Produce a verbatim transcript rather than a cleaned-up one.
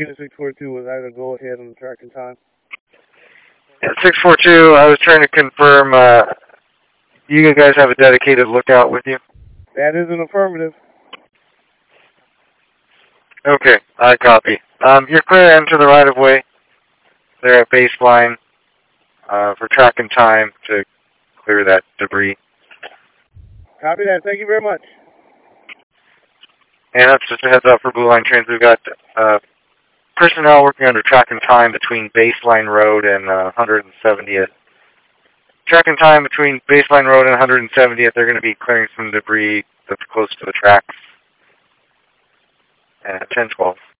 Unit six four two was either go ahead on the track and time. Yeah, six four two, I was trying to confirm, uh, you guys have a dedicated lookout with you? That is an affirmative. Okay, I copy. Um, you're clear to enter the right-of-way there at baseline uh, for track and time to clear that debris. Copy that. Thank you very much. And that's just a heads up for Blue Line Trains. We've got uh, personnel working under track and time between Baseline Road and uh, one hundred seventieth. Track and time between Baseline Road and one hundred seventieth, they're going to be clearing some debris that's close to the tracks at ten twelve.